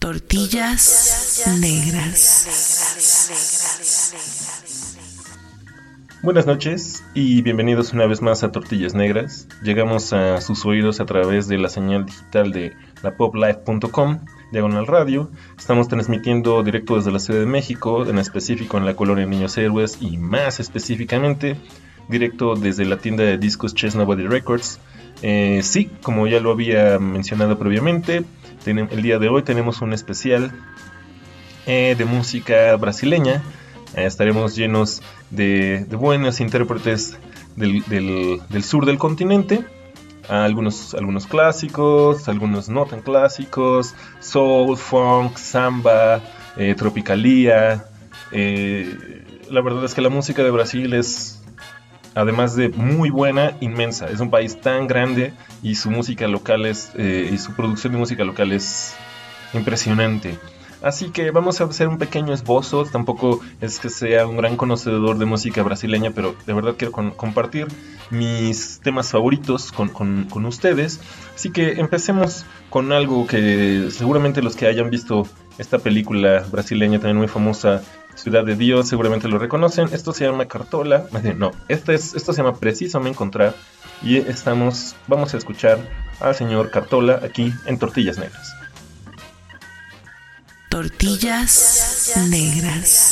Tortillas negras. Buenas noches y bienvenidos una vez más a Tortillas Negras. Llegamos a sus oídos a través de la señal digital de lapoplife.com, diagonal radio. Estamos transmitiendo directo desde la Ciudad de México, en específico en la colonia Niños Héroes y más específicamente directo desde la tienda de discos Chess Nobody Records. Sí, como ya lo había mencionado previamente, el día de hoy tenemos un especial de música brasileña. Estaremos llenos de buenos intérpretes del sur del continente, algunos clásicos, algunos no tan clásicos, soul, funk, samba, tropicalía. La verdad es que la música de Brasil es, además de muy buena, inmensa. Es un país tan grande y su música local y su producción de música local es impresionante. Así que vamos a hacer un pequeño esbozo. Tampoco es que sea un gran conocedor de música brasileña, pero de verdad quiero compartir mis temas favoritos con ustedes. Así que empecemos con algo que seguramente los que hayan visto esta película brasileña también muy famosa, Ciudad de Dios, seguramente lo reconocen. Esto se llama Cartola. No, esto se llama Preciso Me Encontrar. Y vamos a escuchar al señor Cartola aquí en Tortillas Negras. Tortillas negras.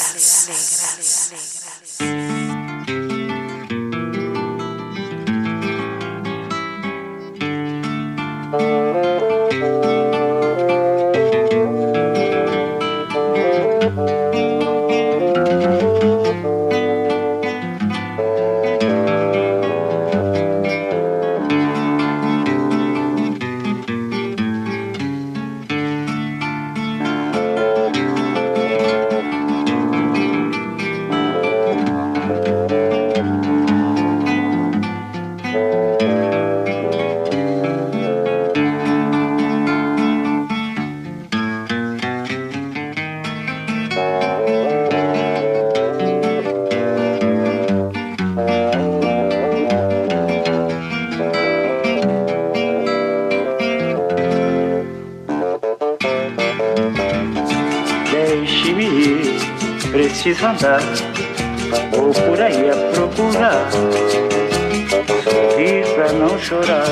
Preciso andar, vou por aí a procurar, sorrir pra não chorar.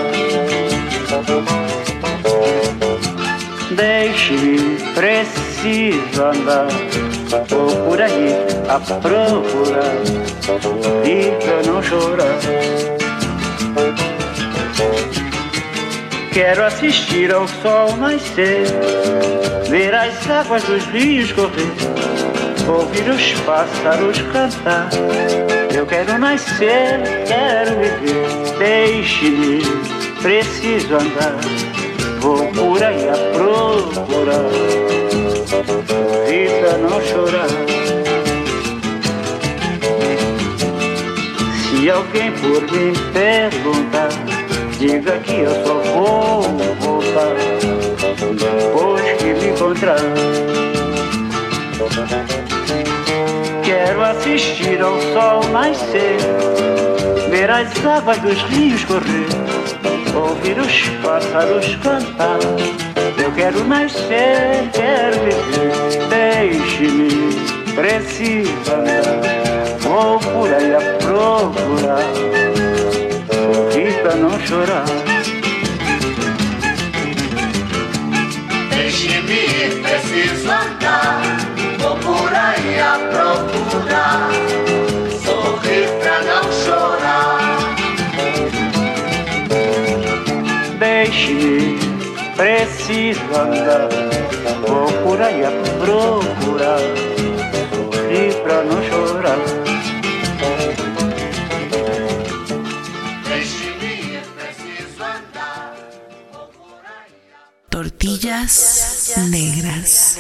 Deixe-me, preciso andar, vou por aí a procurar, sorrir pra não chorar. Quero assistir ao sol nascer, ver as águas dos rios correr, ouvir os pássaros cantar. Eu quero nascer, quero viver. Deixe-me, preciso andar, vou por aí a procurar, sorrir pra não chorar. Se alguém por mim perguntar, diga que eu só vou voltar depois que me encontrar. Quero assistir ao sol nascer, ver as águas dos rios correr, ouvir os pássaros cantar. Eu quero nascer, quero viver. Deixe-me, preciso andar, vou por aí a procurar, sorrir pra não chorar. Deixe-me, preciso andar, vou por aí a procurar, sorrir pra não chorar. Deixe-me, preciso andar, vou por aí a procurar, sorrir pra não chorar. Deixe-me, preciso andar, vou por aí a... Tortillas negras.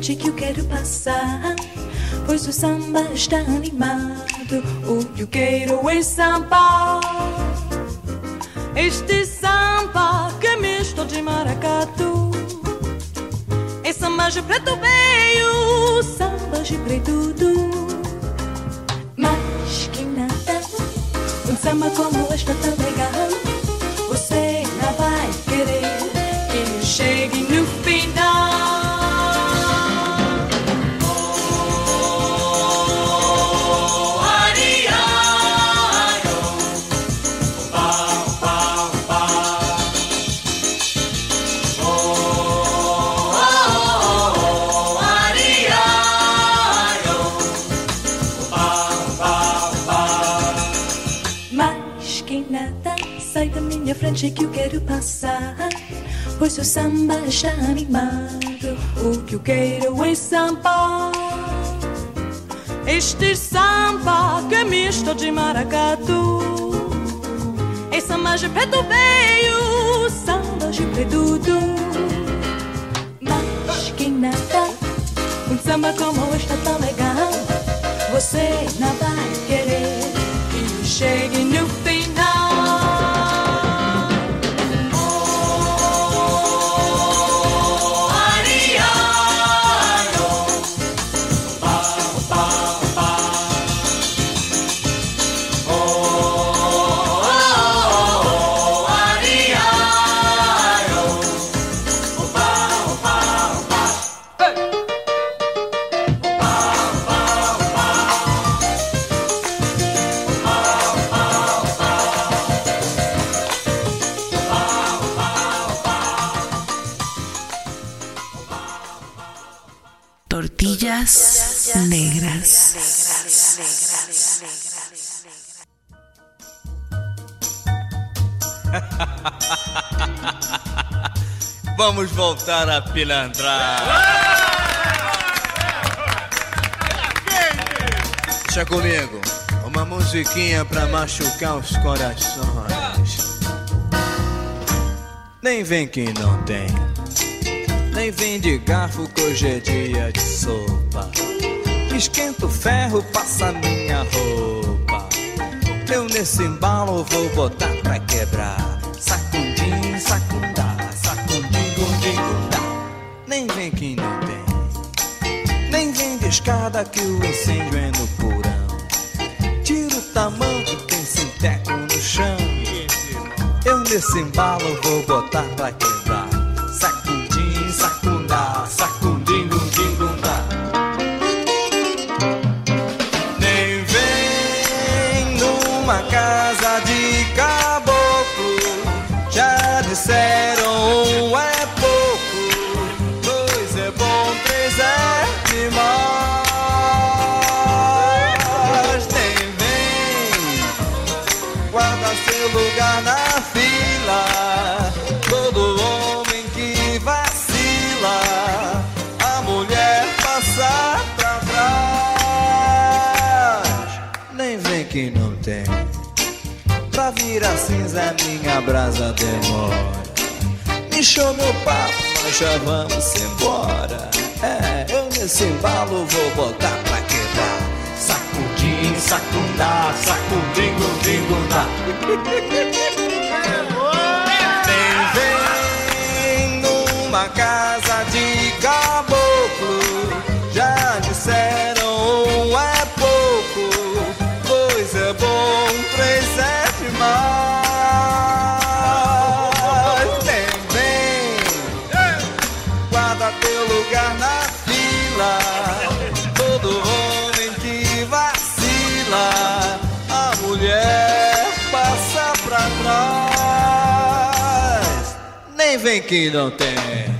frente que eu quero passar, pois o samba está animado. O que eu quero é samba. Este samba que é misto de maracatu. É samba de preto veio, samba de preto do. Mas que nada, um samba como este é tão legal. Você não vai querer que eu chegue no final. Sai da minha frente que eu quero passar, pois o samba está animado. O que eu quero é samba. Este samba que é misto de maracatu. É samba de preto veio, samba de preto do. Mas que nada, um samba como este é tão legal. Você não vai querer que eu chegue no final. Tortillas negras. Vamos voltar a pilantrar. Deixa comigo, uma musiquinha pra machucar os corações. Nem vem que não tem, nem vem de garfo que hoje é dia de sopa. Esquenta o ferro, passa minha roupa. Eu nesse embalo vou botar pra quebrar. Sacundim, sacundá, sacundim, gundim, gundá. Nem vem que não tem, nem vem de escada que o incêndio é no porão. Tira o tamanho, tem sinteco no chão. Eu nesse embalo vou botar pra quebrar. Sacundim, sacundá, sacundim, gundim, gundá. Nem vem numa casa de caboclo. Já disseram um é pouco, dois é bom, três é demais. Nem vem, guarda seu lugar na fila. Todo homem que vacila, a mulher passa pra trás. Nem vem que não tem, pra virar cinza minha brasa demora. Me show meu papo, nós já vamos embora. É, eu nesse embalo vou botar pra quebrar. Sacudim, sacundá, sacudim, gundim, gundá. Nem vem numa casa de caboclo. Já disseram um é pouco, dois é bom, três é demais. Nem vem, guarda teu lugar na fila. Todo homem que vacila, a mulher passa pra trás. Nem vem que não tem.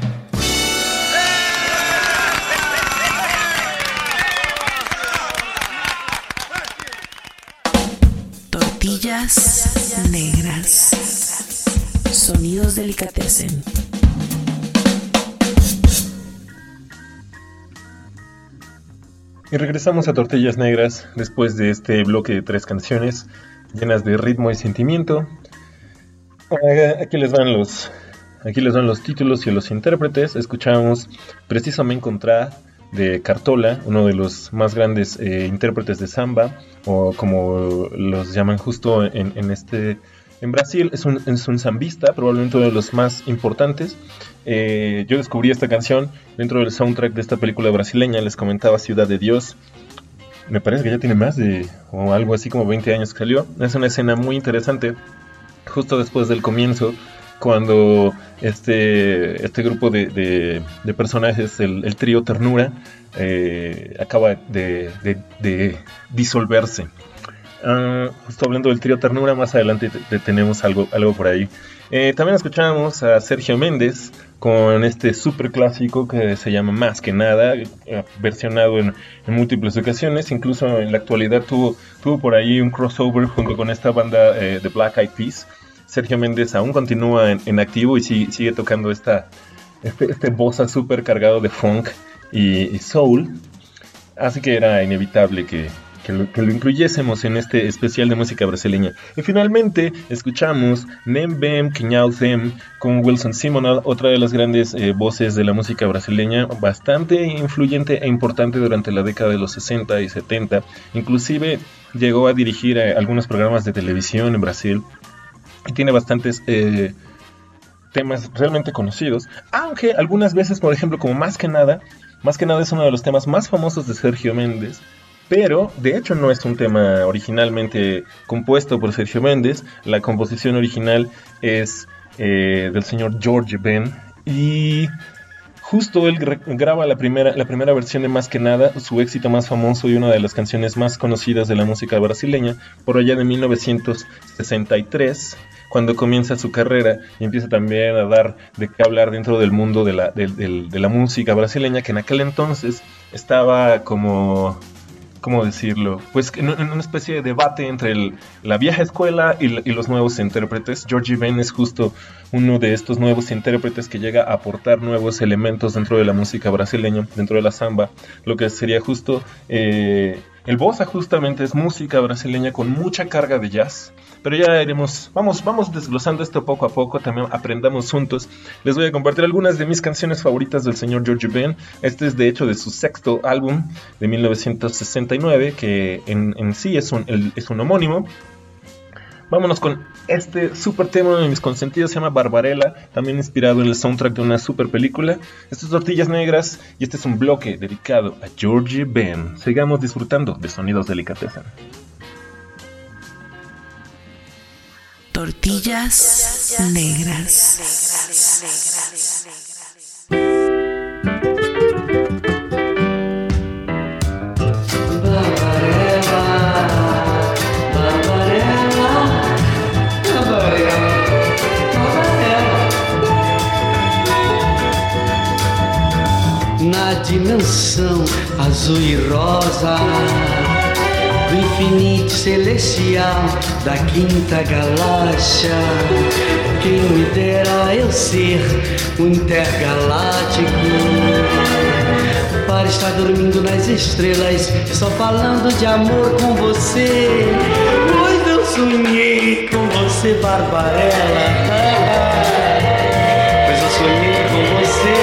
Tortillas negras. Sonidos delicatessen. Y regresamos a Tortillas Negras después de este bloque de 3 canciones llenas de ritmo y sentimiento. Aquí les van los títulos y los intérpretes. Escuchamos Preciso Me Encontrar de Cartola, uno de los más grandes intérpretes de samba, o como los llaman justo en Brasil. Es un zambista, probablemente uno de los más importantes. Yo descubrí esta canción dentro del soundtrack de esta película brasileña, les comentaba, Ciudad de Dios. Me parece que ya tiene más de, o algo así como 20 años que salió. Es una escena muy interesante, justo después del comienzo, cuando este grupo de personajes, el trío Ternura, acaba de disolverse. Justo hablando del trío Ternura, más adelante tenemos algo por ahí. También escuchamos a Sergio Méndez con este super clásico que se llama Más que Nada, versionado en múltiples ocasiones. Incluso en la actualidad tuvo por ahí un crossover junto con esta banda de Black Eyed Peas. Sergio Méndez aún continúa en activo y sigue tocando este bossa super cargado de funk y soul. Así que era inevitable que lo incluyésemos en este especial de música brasileña. Y finalmente escuchamos Nem Bem Quinhau Them con Wilson Simonal, otra de las grandes voces de la música brasileña, bastante influyente e importante durante la década de los 60 y 70. Inclusive llegó a dirigir algunos programas de televisión en Brasil y tiene bastantes temas realmente conocidos, aunque algunas veces, por ejemplo, como Más que Nada es uno de los temas más famosos de Sergio Méndez. Pero, de hecho, no es un tema originalmente compuesto por Sergio Méndez. La composición original es del señor George Ben. Y justo él graba la primera versión de Más que Nada, su éxito más famoso y una de las canciones más conocidas de la música brasileña, por allá de 1963, cuando comienza su carrera y empieza también a dar de qué hablar dentro del mundo de la música brasileña, que en aquel entonces estaba como... ¿cómo decirlo? Pues en una especie de debate entre la vieja escuela y los nuevos intérpretes. George Ben es justo uno de estos nuevos intérpretes que llega a aportar nuevos elementos dentro de la música brasileña, dentro de la samba, lo que sería justo... el bossa justamente es música brasileña con mucha carga de jazz, pero ya vamos desglosando esto poco a poco, también aprendamos juntos. Les voy a compartir algunas de mis canciones favoritas del señor George Ben. Este es de hecho de su sexto álbum de 1969, que en sí es un homónimo. Vámonos con este super tema de mis consentidos, se llama Barbarella, también inspirado en el soundtrack de una super película. Esto es Tortillas Negras y este es un bloque dedicado a George Ben. Sigamos disfrutando de Sonidos Delicatessen. Tortillas Negras. Na dimensão azul e rosa do infinito celestial da quinta galáxia, quem me dera eu ser um intergaláctico, para estar dormindo nas estrelas, só falando de amor com você, pois eu sonhei com você, Barbarella, pois eu sonhei com você,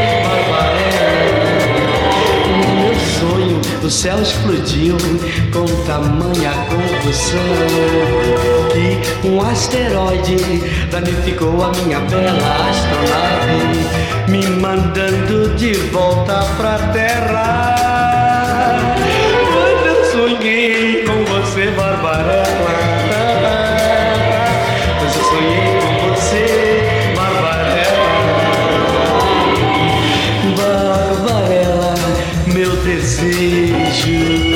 o céu explodiu com tamanha convulsão que um asteroide danificou a minha bela astronave, me mandando de volta pra Terra. Quando eu sonhei com você, Barbarella, pois eu sonhei com você, Barbarella, meu desejo,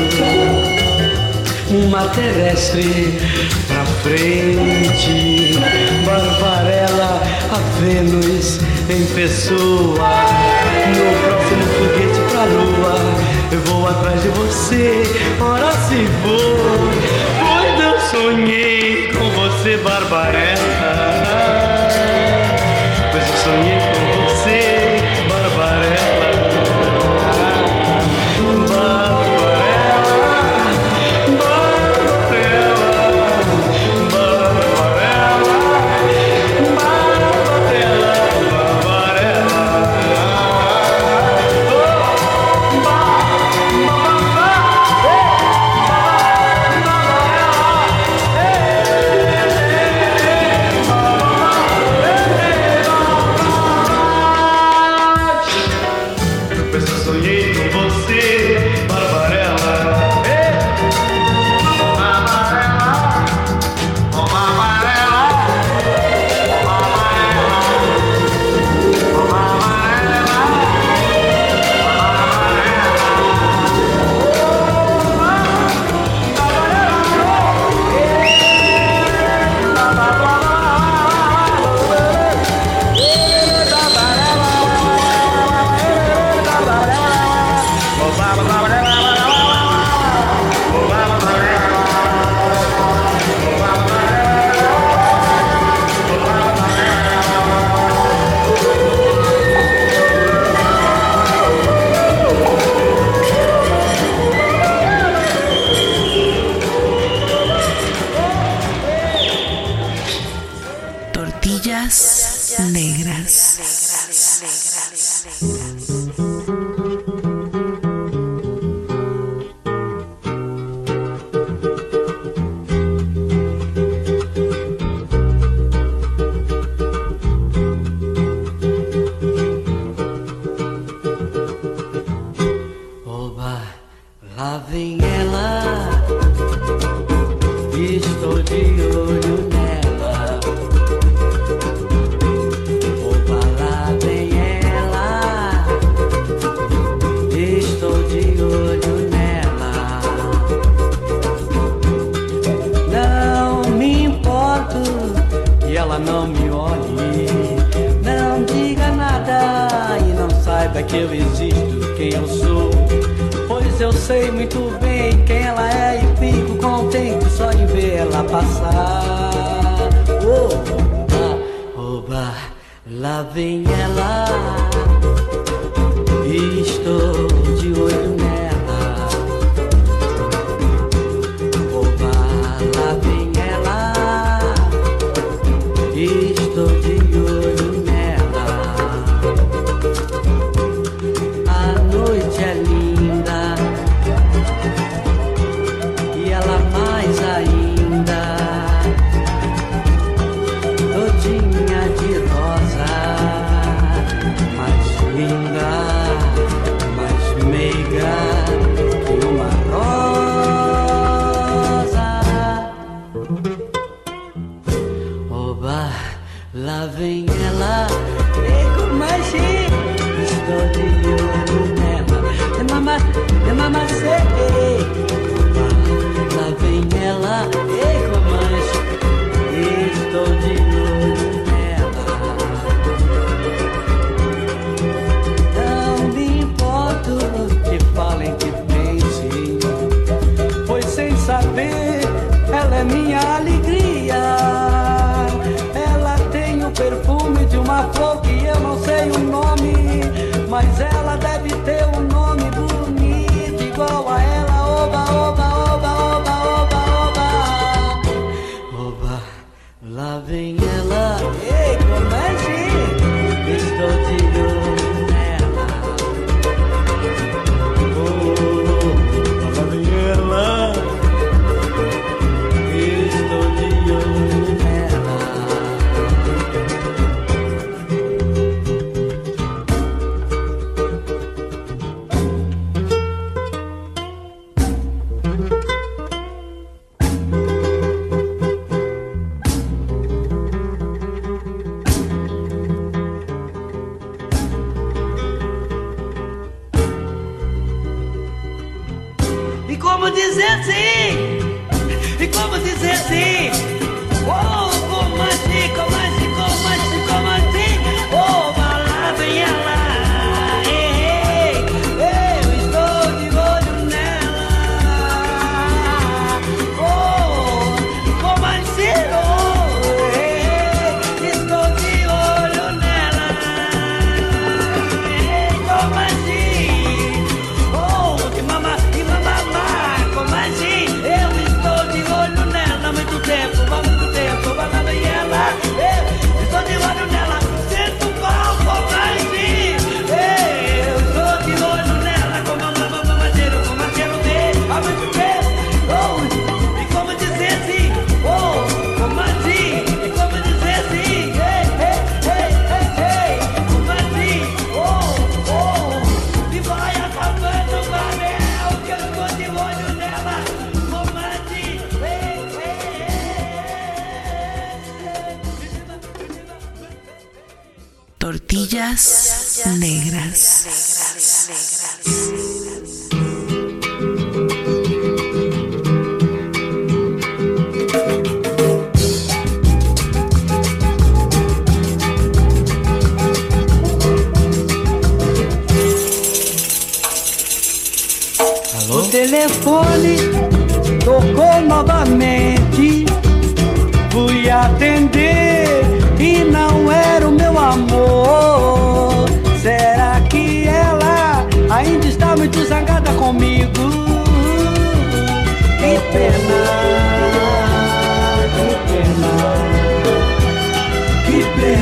uma terrestre pra frente, Barbarella, a Vênus em pessoa, no próximo foguete pra lua, eu vou atrás de você, ora se vou, pois eu sonhei com você, Barbarella, pois eu sonhei com você, Barbarella. Barbarella, Tortillas negras. Oba, lá vem ela, estou de olho nela. Oba, lá vem ela, estou de olho nela. Não me importo que ela não me olhe, não diga nada e não saiba que eu existo, quem eu sou. Pois eu sei muito bem quem ela é e fico contente só de ver ela passar. Oba, oba, lá vem ela, estou de olho nela. Oba, lá vem ela, estou de olho nela. A noite é linda e ela mais ainda, todinha de rosa, mais linda, mais meiga que uma rosa. Oba, lá vem ela, e com magia estou de olho nela. De mamacê, lá vem ela, e com magia estou de olho nela. Não me importo que falem, que pensem, pois sem saber ela é minha alegria. Ela tem o perfume de uma flor que eu não sei o nome, mas ela deve ter um nome bonito igual a ela. Oba, oba, oba, oba, oba, oba. Oba, lá vem ela, ei, como é que estou de olho nela. Oh, lá vem ela, estou de olho nela. E como dizer sim? E como dizer sim? Oh, como assim, como assim, como assim, como assim? Oh, lá vem ela. Ei, ei, eu estou de olho nela. Oh, como assim? Oh, ei, estou de olho nela. Ei, como assim? Oh, de mamá, como assim? Eu estou de olho nela há muito tempo, vai lá vem ela. Eu estou de olho nela, sinto mal, como assim? Eu estou de olho nela, como mamadeiro vê há muito tempo. Oh, e como dizer assim? Oh, como assim? E como dizer assim? Ei, ei, ei, ei, ei, como assim? Oh, oh, e vai acabando o anel, que eu estou de olho nela. Como assim? Ei, ei, Tortillas negras. O telefone tocou novamente. Fui atender e não era o meu amor. Será que ela ainda está muito zangada comigo? Que pena, que pena, que pena.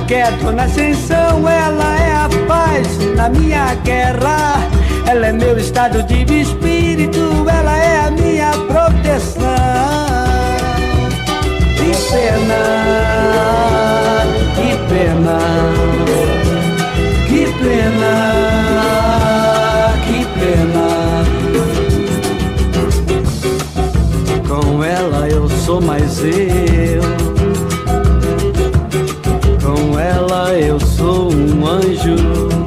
que é Dona Ascensão. Ela é a paz na minha guerra, ela é meu estado de espírito, ela é a minha proteção. Que pena, que pena, que pena, que pena. Com ela eu sou mais eu, com ela eu sou um anjo,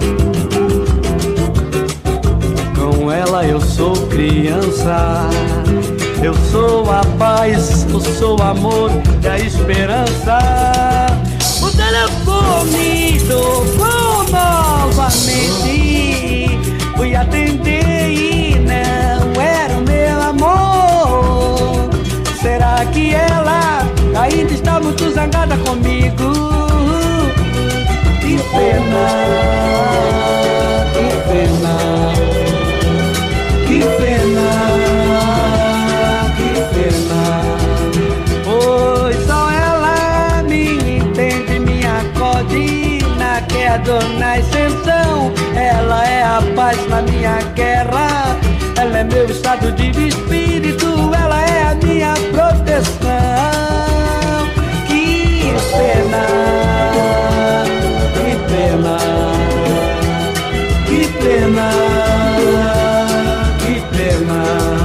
com ela eu sou criança. Eu sou a paz, eu sou o amor e a esperança. O telefone tocou novamente, fui atender e não era o meu amor. Será que ela ainda está muito zangada comigo? Que pena, que pena, que pena, que pena. Pois só ela me entende, minha codina, que é a Dona Ascensão. Ela é a paz na minha guerra, ela é meu estado de espírito, ela é a minha proteção. Que pena, que pena, que pena, que pena.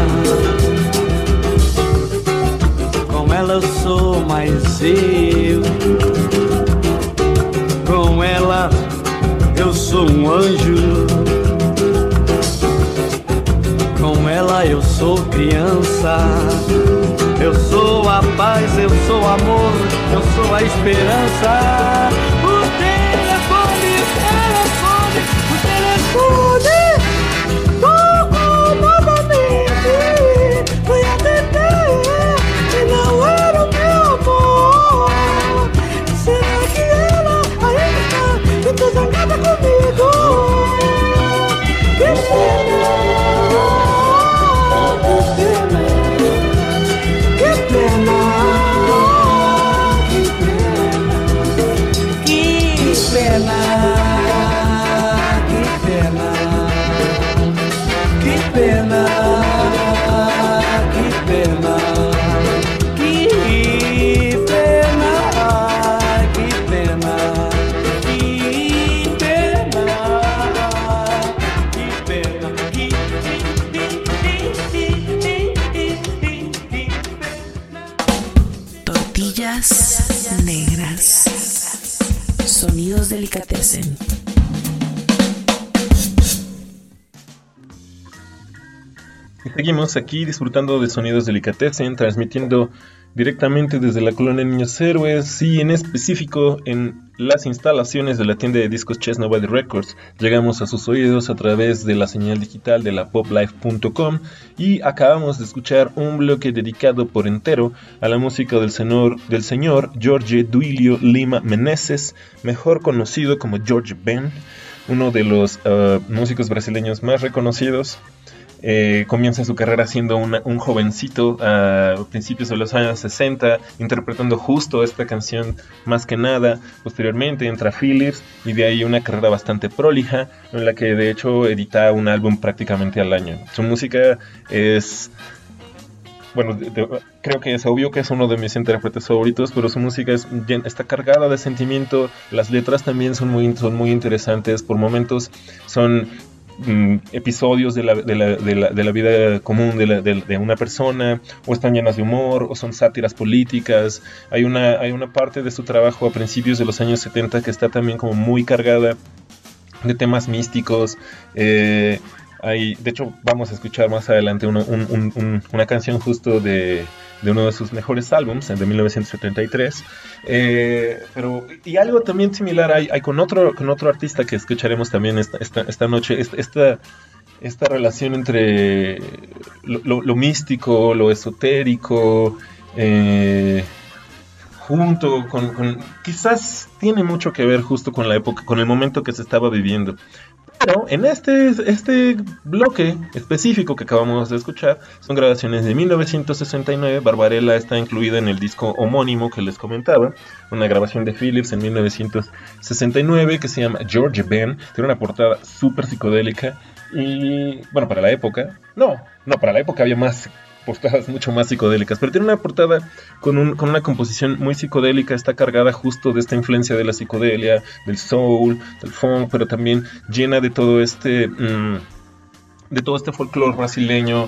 Com ela eu sou mais eu, com ela eu sou um anjo, com ela eu sou criança. Eu sou a paz, eu sou o amor, eu sou a esperança. O telefone, o telefone tocou novamente, fui atender e não era o meu amor. Será que ela ainda está muito zangada comigo? Que pena, que pena, que pena, que pena, que pena, que pena, que pena, que pena, que pena, que pena, que Tortillas negras. Sonidos delicatessen. Y seguimos aquí disfrutando de Sonidos Delicatessen, transmitiendo directamente desde la colonia Niños Héroes y en específico en las instalaciones de la tienda de discos Chess Nobody Records. Llegamos a sus oídos a través de la señal digital de la poplife.com y acabamos de escuchar un bloque dedicado por entero a la música del señor Jorge Duilio Lima Meneses, mejor conocido como Jorge Ben, uno de los músicos brasileños más reconocidos. Comienza su carrera siendo un jovencito a principios de los años 60, interpretando justo esta canción más que nada. Posteriormente entra Philips y de ahí una carrera bastante prolija, en la que de hecho edita un álbum prácticamente al año. Su música es... Bueno, creo que es obvio que es uno de mis intérpretes favoritos, pero su música está cargada de sentimiento. Las letras también son muy interesantes. Por momentos son episodios de la vida común de una persona, o están llenas de humor, o son sátiras políticas. Hay una parte de su trabajo a principios de los años 70 que está también como muy cargada de temas místicos. De hecho, vamos a escuchar más adelante una canción justo de uno de sus mejores álbums, de 1973. Y algo también similar hay con otro artista que escucharemos también esta noche. Esta relación entre lo místico, lo esotérico, junto con quizás tiene mucho que ver justo con la época, con el momento que se estaba viviendo. Pero en este bloque específico que acabamos de escuchar son grabaciones de 1969. Barbarella está incluida en el disco homónimo que les comentaba, una grabación de Philips en 1969 que se llama George Ben. Tiene una portada súper psicodélica y, bueno, para la época, para la época había más portadas mucho más psicodélicas, pero tiene una portada con una composición muy psicodélica. Está cargada justo de esta influencia de la psicodelia, del soul, del funk, pero también llena de todo este folclore brasileño.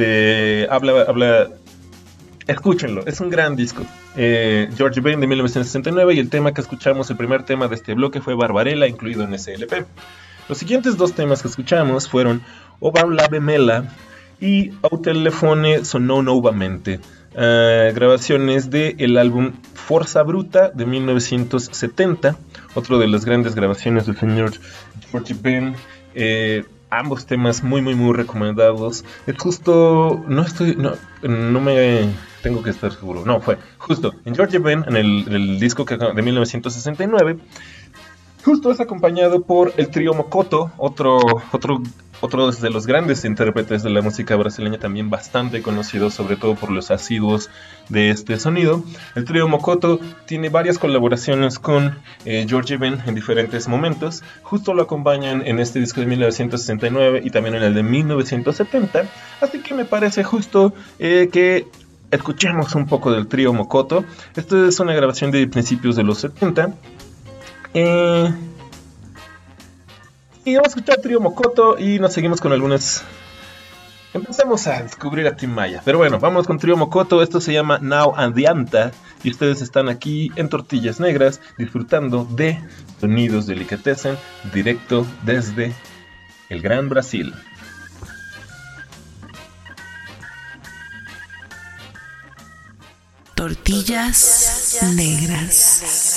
Escúchenlo, es un gran disco. George Ben de 1969, y el tema que escuchamos, el primer tema de este bloque, fue Barbarella, incluido en ese LP. Los siguientes dos temas que escuchamos fueron Ova Lave Mela y Ao Telefone Sonou Novamente, grabaciones del álbum Forza Bruta de 1970, otro de las grandes grabaciones del señor George Ben. Ambos temas muy recomendados. Es justo, no me tengo que estar seguro, no, fue justo en George Ben, en el disco de 1969. Justo es acompañado por el trío Mokoto, otro de los grandes intérpretes de la música brasileña, también bastante conocido, sobre todo por los asiduos de este sonido. El trío Mokoto tiene varias colaboraciones con George Ben en diferentes momentos. Justo lo acompañan en este disco de 1969 y también en el de 1970. Así que me parece justo que escuchemos un poco del trío Mokoto. Esto es una grabación de principios de los 70. Y vamos a escuchar Trío Mokoto y nos seguimos con algunas. Empezamos a descubrir a Tim Maya. Pero bueno, vamos con Trío Mokoto. Esto se llama Now Adianta. Y ustedes están aquí en Tortillas Negras disfrutando de Sonidos Delicatessen, directo desde el Gran Brasil. Tortillas Negras.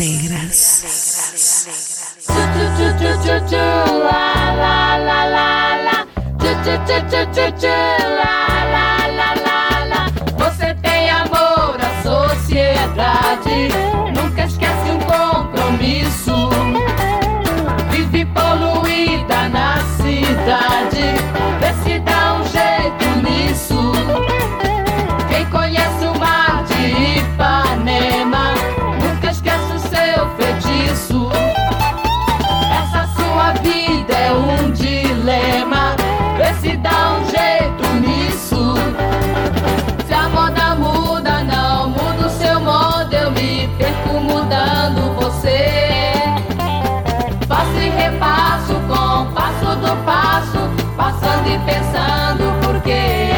negras. Você tem amor à sociedade, nunca esquece um compromisso. Vive poluída na cidade, vê se dá um jeito nisso. Quem conhece o mar de Ipanema nunca esquece o seu feitiço. Essa sua vida é um dilema, vê se dá um jeito nisso. Se a moda muda, não muda o seu modo, eu me perco mudando você. Faço e repasso com passo do passo, passando e pensando por quê.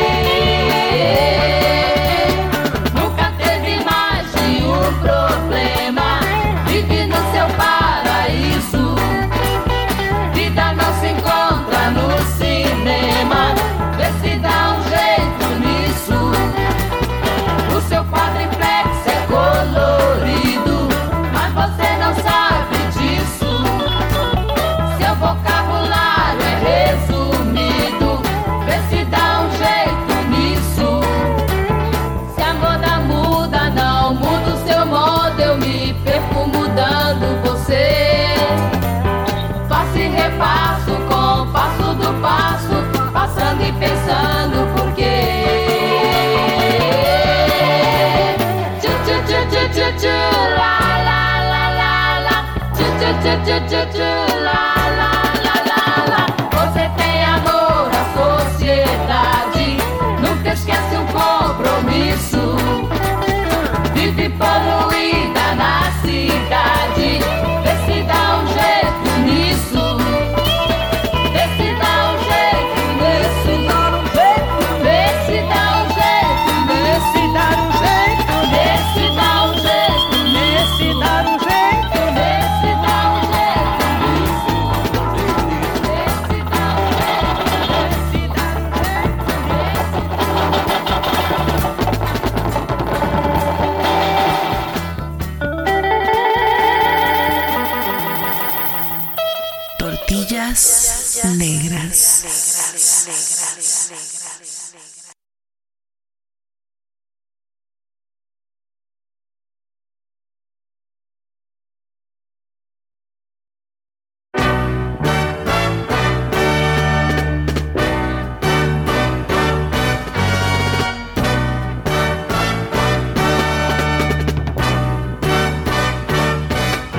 Nunca teve mais de um problema, vive no seu paraíso. Vida não se encontra no cinema, vê se dá um jeito nisso. O seu quadriplex é colorido, mas você não sabe disso. Seu vocabulário é resumido, vê se dá um jeito nisso. Se a moda muda, não muda o seu modo, eu me perco mudando você. Faço e repasso com passo do passo, passando e pensando por quê. Tchu tchu tchu tchu tchu tchu, la la la la la. Tchu tchu tchu tchu tchu tchu, la la la la la. Você tem amor à sociedade, nunca esquece um compromisso. Vive poluída na cidade, vê se dá um jeito nisso. Vê se dá um jeito nisso. Vê se dá um jeito, vê se dá um jeito, vê se dá um jeito, vê se dá um jeito, vê se dá um jeito nisso. Vê se dá um jeito, vê se dá Tortillas negras.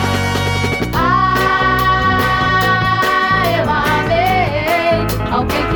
Eu amei alguém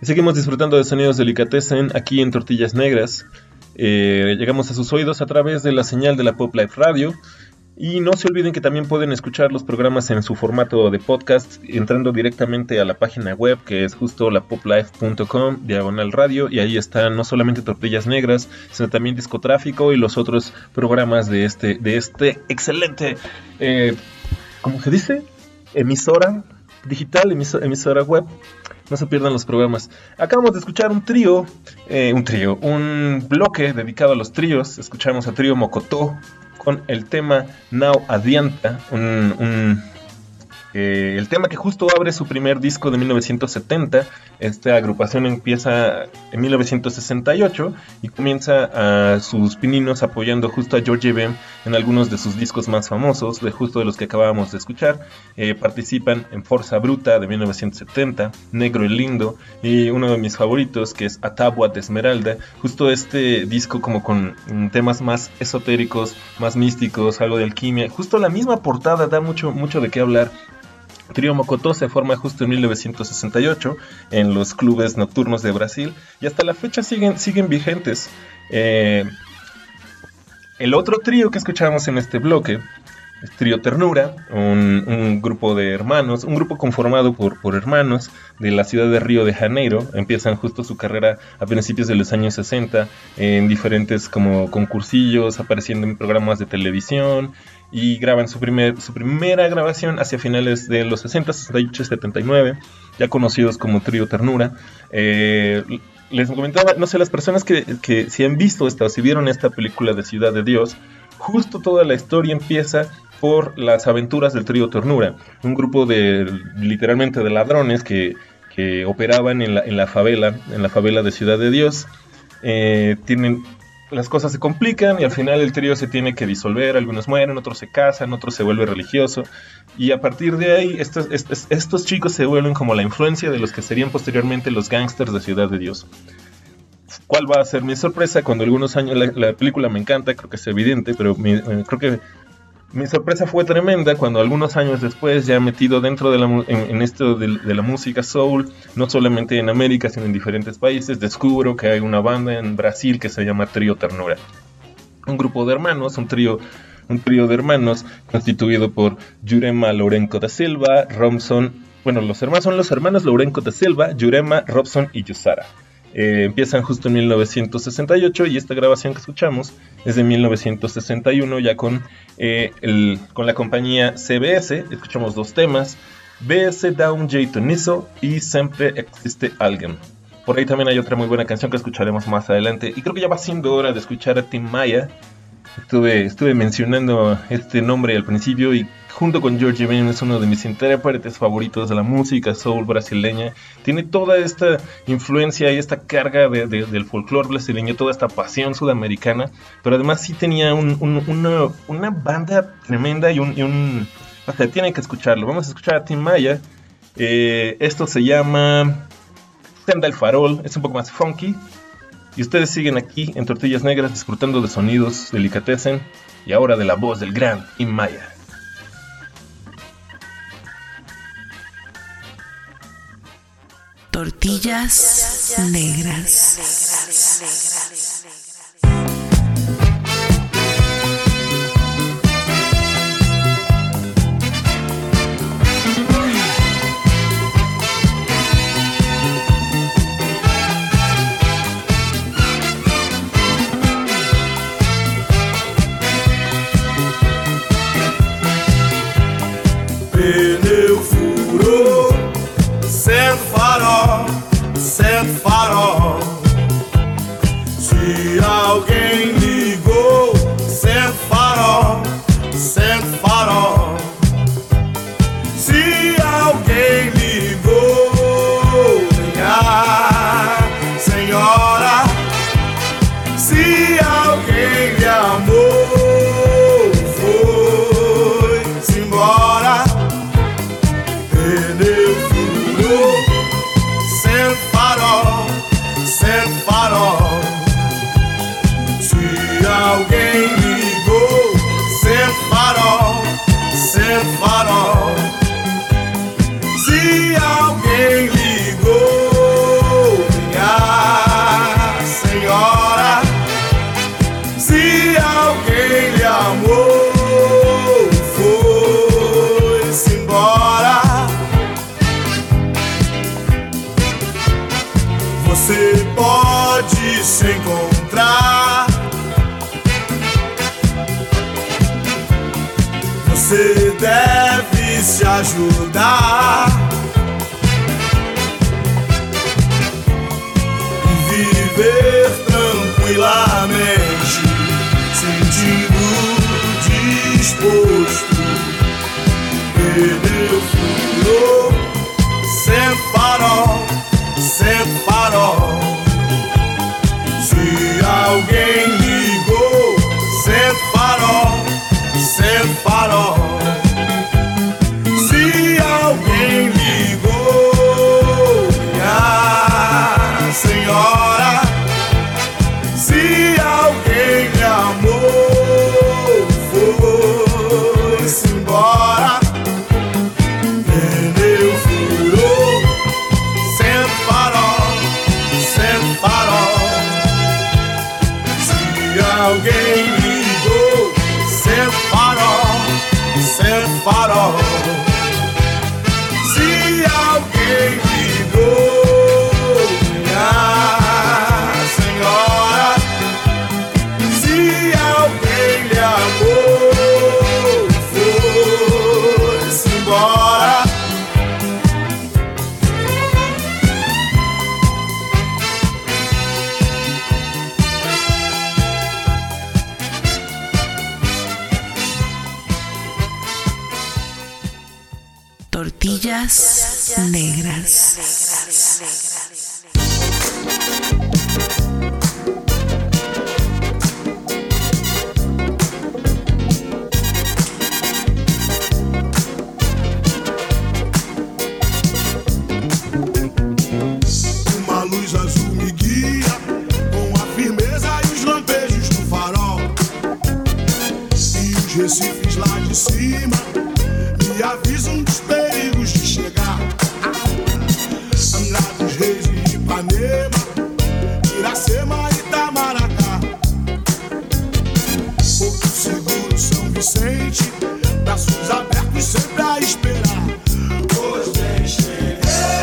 Seguimos disfrutando de sonidos delicatessen aquí en Tortillas Negras. Llegamos a sus oídos a través de la señal de la Pop Life Radio. Y no se olviden que también pueden escuchar los programas en su formato de podcast entrando directamente a la página web, que es justo lapoplife.com/radio, y ahí están no solamente Tortillas Negras, sino también Discotráfico y los otros programas de este excelente, ¿cómo se dice? Emisora digital, emisora web. No se pierdan los programas. Acabamos de escuchar un bloque dedicado a los tríos. Escuchamos a Trío Mocotó con el tema Now Adianta, el tema que justo abre su primer disco de 1970. Esta agrupación empieza en 1968 y comienza a sus pininos apoyando justo a George Ben en algunos de sus discos más famosos, justo de los que acabábamos de escuchar. Participan en Forza Bruta de 1970, Negro y Lindo, y uno de mis favoritos, que es Atahuat Esmeralda. Justo este disco como con temas más esotéricos, más místicos, algo de alquimia. Justo la misma portada da mucho de qué hablar. Trío Mocotó se forma justo en 1968 en los clubes nocturnos de Brasil y hasta la fecha siguen vigentes. El otro trío que escuchamos en este bloque es Trío Ternura, un grupo de hermanos, un grupo conformado por hermanos de la ciudad de Río de Janeiro. Empiezan justo su carrera a principios de los años 60 en diferentes como concursillos, apareciendo en programas de televisión, y graban su primera grabación hacia finales de los 60, 68, 79, ya conocidos como Trío Ternura. Les comentaba, no sé, las personas que si han visto esta o si vieron esta película de Ciudad de Dios, justo toda la historia empieza por las aventuras del Trío Ternura, un grupo literalmente de ladrones que operaban en la favela de Ciudad de Dios. Las cosas se complican y al final el trío se tiene que disolver, algunos mueren, otros se casan, otros se vuelve religioso, y a partir de ahí estos chicos se vuelven como la influencia de los que serían posteriormente los gángsters de Ciudad de Dios. ¿Cuál va a ser mi sorpresa? Cuando algunos años, la película me encanta, creo que es evidente, pero creo que mi sorpresa fue tremenda cuando algunos años después, ya metido dentro de en esto de la música soul, no solamente en América, sino en diferentes países, descubro que hay una banda en Brasil que se llama Trío Ternura. Un grupo de hermanos, un trío de hermanos constituido por Jurema Lourenço da Silva, Robson. Bueno, los hermanos Lourenço da Silva, Jurema, Robson y Jussara. Empiezan justo en 1968 y esta grabación que escuchamos es de 1961, ya con la compañía CBS. Escuchamos dos temas: BS dá jeito nisso y Siempre existe alguien. Por ahí también hay otra muy buena canción que escucharemos más adelante, y creo que ya va siendo hora de escuchar a Tim Maia. Estuve mencionando este nombre al principio, y junto con George Ben es uno de mis intérpretes favoritos de la música soul brasileña. Tiene toda esta influencia y esta carga del folclore brasileño, toda esta pasión sudamericana, pero además sí tenía una banda tremenda y o sea, tienen que escucharlo. Vamos a escuchar a Tim Maia. Esto se llama Senda el Farol, es un poco más funky. Y ustedes siguen aquí en Tortillas Negras disfrutando de sonidos delicatessen y ahora de la voz del gran Tim Maia. Tortillas Negras. Pneu furou, sendo farol. Se alguém ligou, sendo farol. Se alguém ligou, minha senhora. Se alguém lhe amou, foi-se embora. Pneu furou, sem farol. Se alguém ligou, sem farol. Você pode se encontrar. Você deve se ajudar e viver tranquilamente, sentindo disposto. Pneu furou, sem farol, sem farol. Se alguém ligou, sem farol, sem farol. Se alguém ligou, minha senhora. Se alguém me amou, foi-se embora. Pneu furou, sem farol, sem farol. Se alguém ligou, sem farol, sem farol. Se alguém ligou, minha senhora. Se alguém lhe amou, foi-se embora. Tortillas negras. Uma luz azul me guia com a firmeza e os lampejos do farol. E os recifes lá de cima me avisam dos perigos de chegar. Angra dos Reis e Ipanema, Iracema e Itamaracá. Porto Seguro, São Vicente, braços abertos sempre a esperar. Pois bem, cheguei.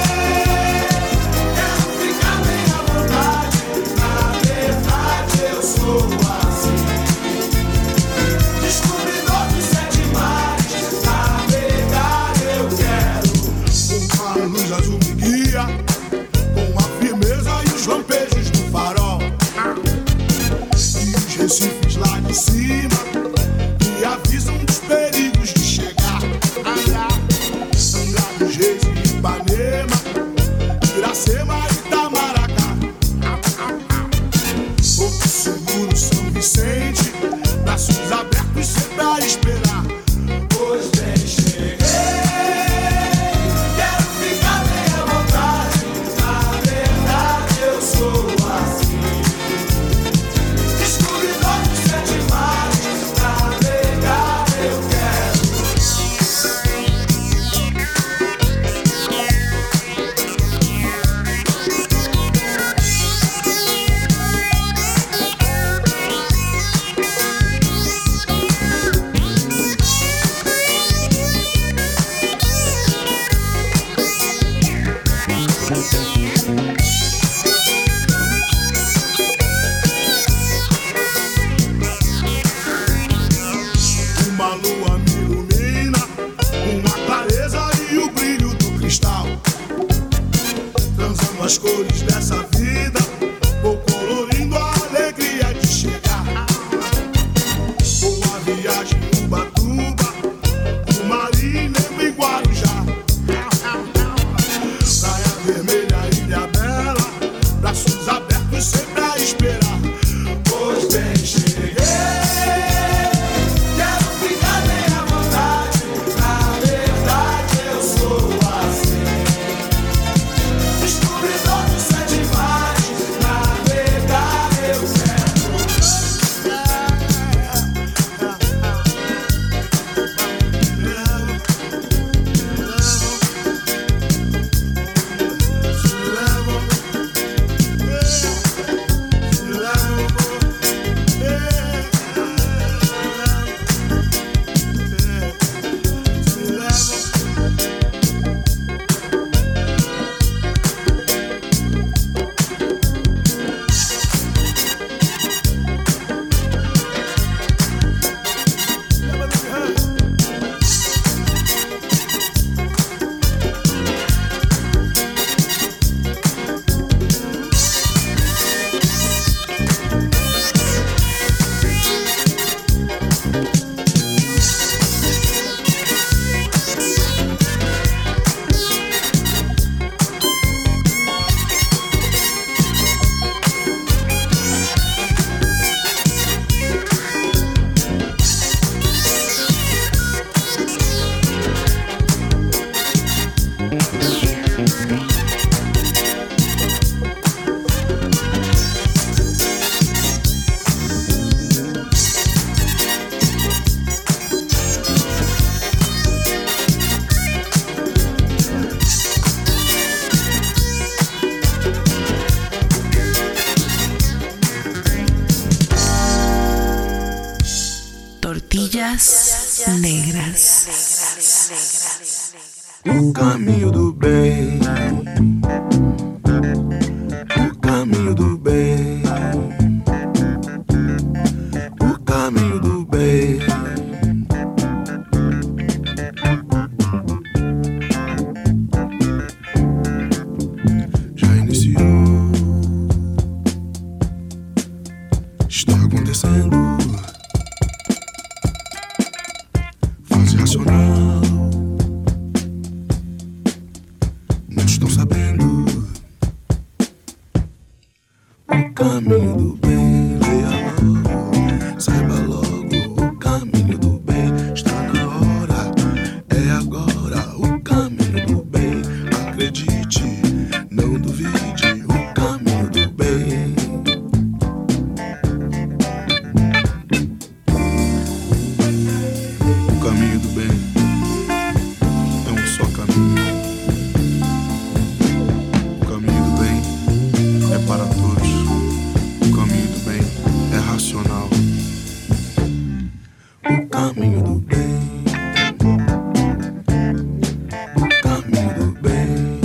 Quero ficar bem à vontade. Na verdade eu sou assim, descobridor dos 7 mares. Navegar eu quero. Uma luz azul me guia com a firmeza e os lampejos do farol. E os recifes lá de cima me avisam dos perigos de chegar. Angra dos Reis e Ipanema, Iracema e Itamaracá. Porto Seguro, São Vicente, braços abertos sempre a esperar. Pois bem, cheguei. Quero ficar bem à vontade. Na verdade eu sou assim, descobridor dos 7 mares. Navegar eu quero. Uma lua me ilumina com a clareza e o brilho do cristal. Transando as cores dessa vida, vou colorindo a alegria de chegar. Boa viagem, Ubatuba, o Marinheiro e Guarujá. Praia Vermelha, Ilha Bela, braços abertos sempre a esperar. Pois bem, cheguei. Quero ficar bem à vontade. Na verdade eu sou assim, descobridor dos 7 mares. Tortillas negras. O caminho do bem. O caminho do bem. O caminho do bem. Já iniciou. Está acontecendo. Fase racional. Não estão sabendo. O caminho do bem. Leia logo. Saiba logo. O caminho do bem. Está na hora. É agora. O caminho do bem. Acredite. Não duvide. O caminho do bem. O caminho do bem é um só caminho. O caminho do bem é para todos. O caminho do bem é racional. O caminho do bem. O caminho do bem.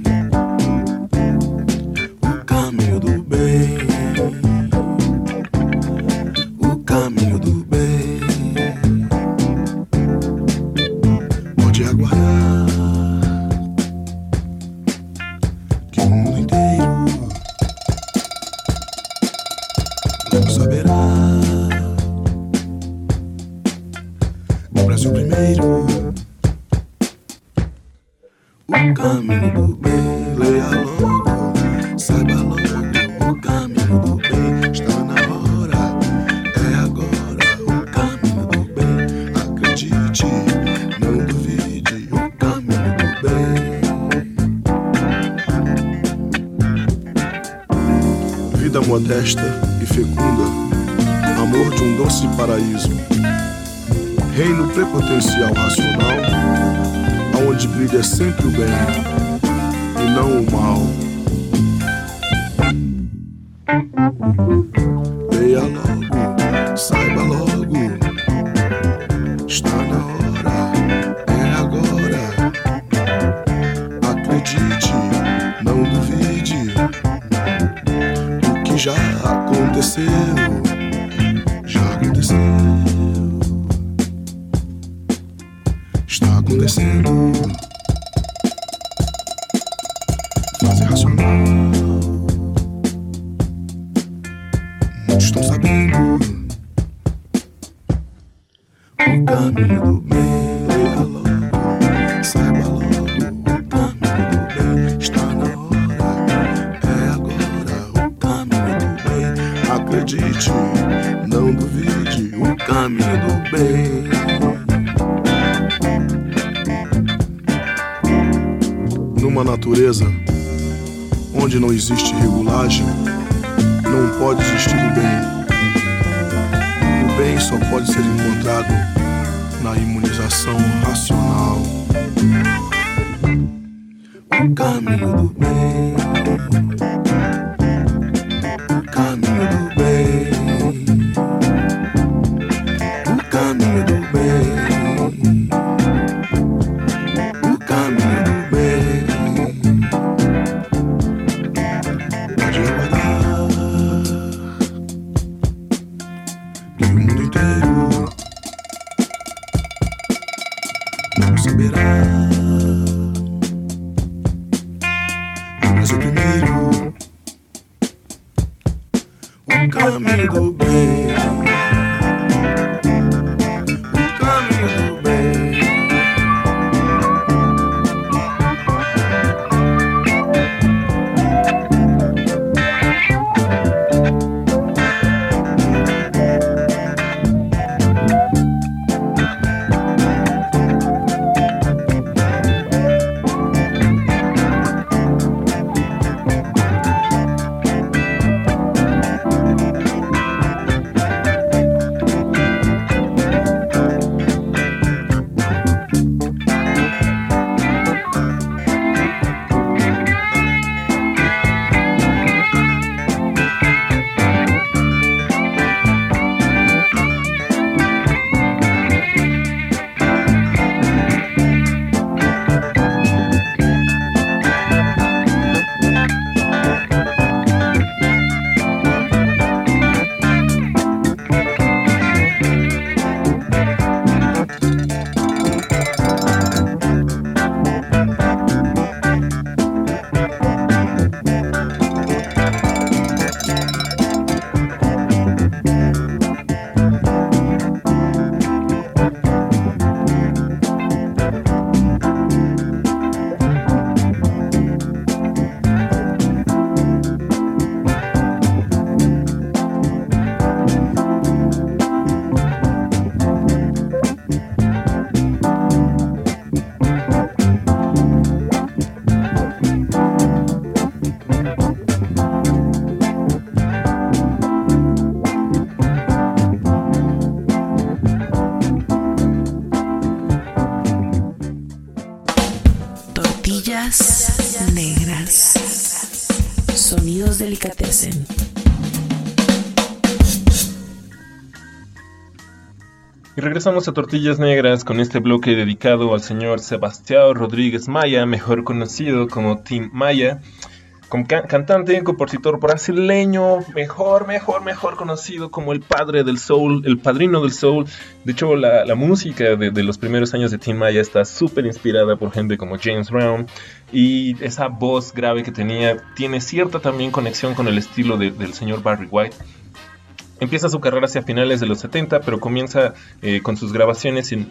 O caminho do bem. O caminho do bem. Pode aguardar que o mundo inteiro logo saberá. O Brasil primeiro. O caminho do bem. Leia logo. Saiba logo. O caminho do bem. Está na hora. É agora. O caminho do bem. Acredite. Não duvide. O caminho do bem. Vida modesta e fecunda. Amor de um doce paraíso. Reino prepotencial racional, aonde brilha sempre o bem e não o mal. Leia logo, saiba logo. Está na hora, é agora. Acredite, não duvide. O que já aconteceu, já aconteceu. Está acontecendo. Fase racional. Muitos estão sabendo. O caminho do bem. Leia logo. Saiba logo. O caminho do bem. Está na hora. É agora. O caminho do bem. Acredite. Não duvide. O caminho do bem. Numa natureza onde não existe regulagem, não pode existir o bem. O bem só pode ser encontrado na imunização racional. O caminho do bem. O caminho do bem. O caminho do bem. O caminho do bem. Pode aguardar que o mundo inteiro não saberá. Mas o primeiro, o caminho do bem. O caminho do bem. Sonidos Delicatessen. Y regresamos a Tortillas Negras con este bloque dedicado al señor Sebastião Rodrigues Maia, mejor conocido como Tim Maia, cantante y compositor brasileño, mejor conocido como el padre del soul, el padrino del soul. De hecho, la música de los primeros años de Tim Maia está súper inspirada por gente como James Brown, y esa voz grave que tiene cierta también conexión con el estilo del señor Barry White. Empieza su carrera hacia finales de los 70, pero comienza con sus grabaciones en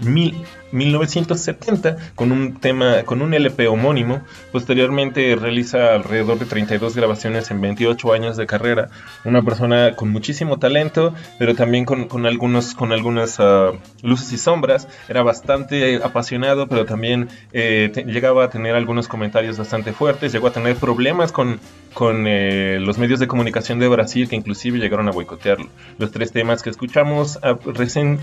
1970 con un LP homónimo. Posteriormente realiza alrededor de 32 grabaciones en 28 años de carrera. Una persona con muchísimo talento, pero también con algunas luces y sombras. Era bastante apasionado, pero también llegaba a tener algunos comentarios bastante fuertes. Llegó a tener problemas con los medios de comunicación de Brasil, que inclusive llegaron a boicotearlo. Los tres temas que escuchamos recién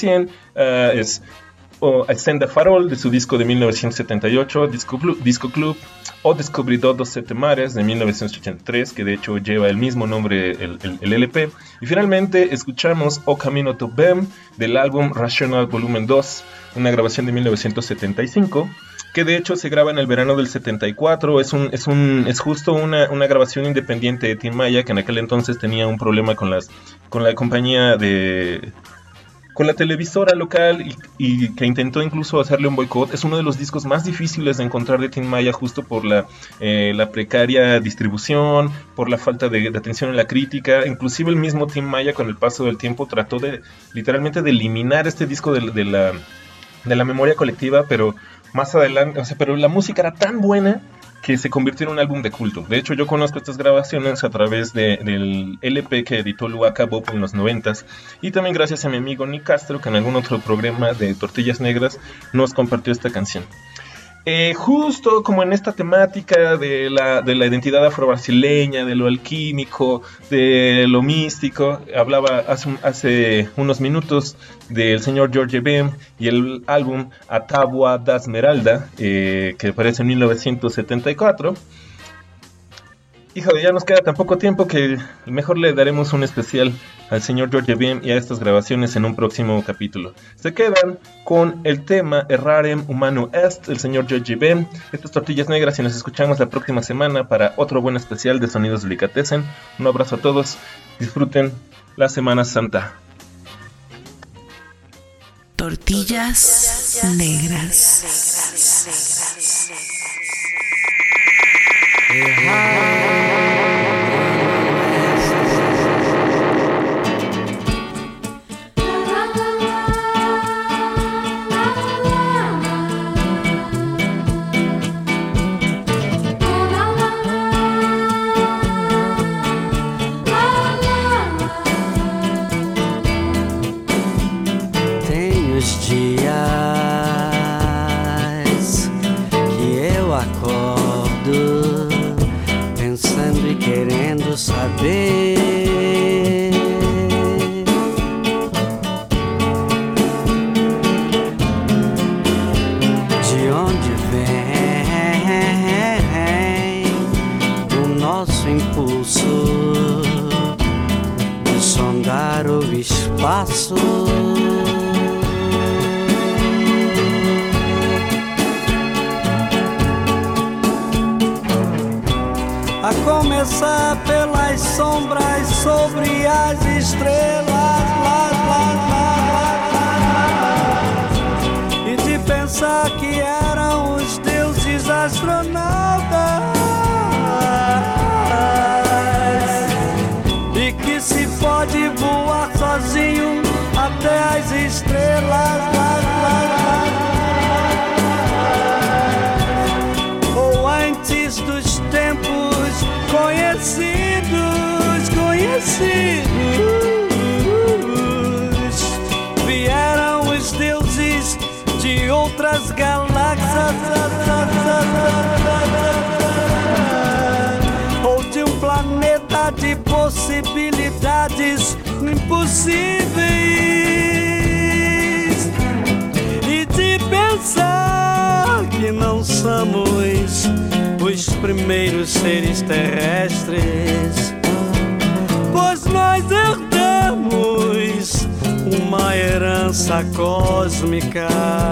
es Acenda Farol, de su disco de 1978, Disco Club, o Descobridor dos Sete Mares, de 1983, que de hecho lleva el mismo nombre, el LP. Y finalmente escuchamos O Caminho do Bem, del álbum Rational Volumen 2, una grabación de 1975, que de hecho se graba en el verano del 74. Es justo una grabación independiente de Tim Maia, que en aquel entonces tenía un problema con la compañía con la televisora local, y que intentó incluso hacerle un boicot. Es uno de los discos más difíciles de encontrar de Tim Maia, justo por la precaria distribución, por la falta de atención en la crítica. Inclusive el mismo Tim Maia, con el paso del tiempo, trató literalmente de eliminar este disco de la memoria colectiva, pero más adelante, pero la música era tan buena que se convirtió en un álbum de culto. De hecho, yo conozco estas grabaciones a través del LP que editó Luaca Bob en los 90s, y también gracias a mi amigo Nick Castro, que en algún otro programa de Tortillas Negras nos compartió esta canción. Justo como en esta temática de la identidad afro-brasileña, de lo alquímico, de lo místico, hablaba hace unos minutos del señor Jorge Ben y el álbum A Tábua da Esmeralda, que aparece en 1974. Híjole, ya nos queda tan poco tiempo que mejor le daremos un especial al señor Jorge Ben y a estas grabaciones en un próximo capítulo. Se quedan con el tema Errarem Humano Est, el señor Jorge Ben. Estas Tortillas Negras, y nos escuchamos la próxima semana para otro buen especial de Sonidos Delicatessen. Un abrazo a todos, disfruten la Semana Santa. Tortillas Negras. Tem os dias que eu acordo pensando e querendo saber de onde vem o nosso impulso de sondar o espaço. A começar pelas sombras sobre as estrelas, e de pensar que eram os deuses astronautas, e que se pode voar sozinho até as estrelas, ou antes dos tempos conhecidos, vieram os deuses de outras galáxias, ou de um planeta de possibilidades impossíveis, e de pensar que não somos dos primeiros seres terrestres, pois nós herdamos uma herança cósmica.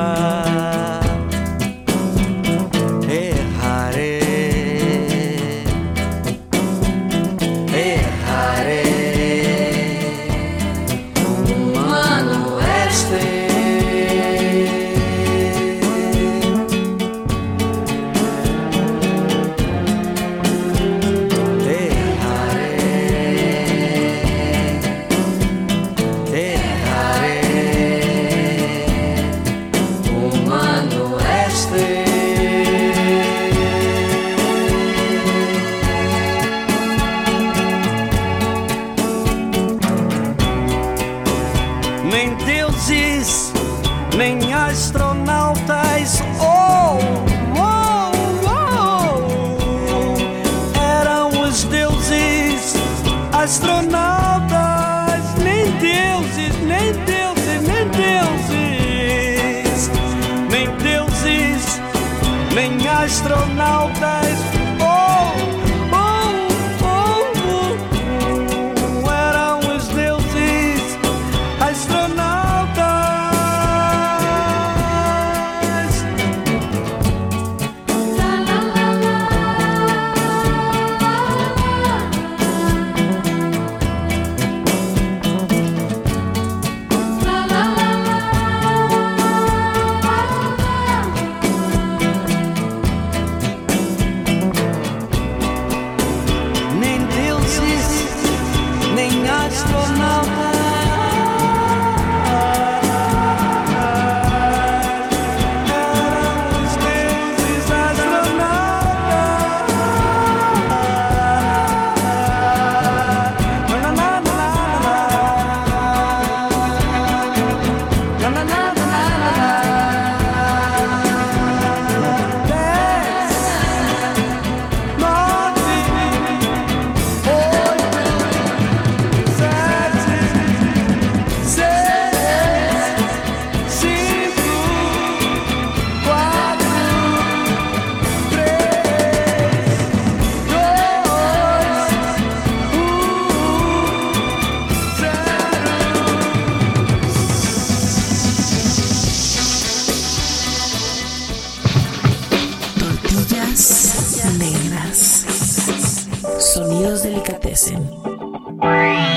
Nem astronautas, eram os deuses. Astronautas, nem deuses, nem deuses, nem deuses, nem deuses, nem astronautas. Eram os deuses, astronautas. Negras. Sonidos Delicatessen.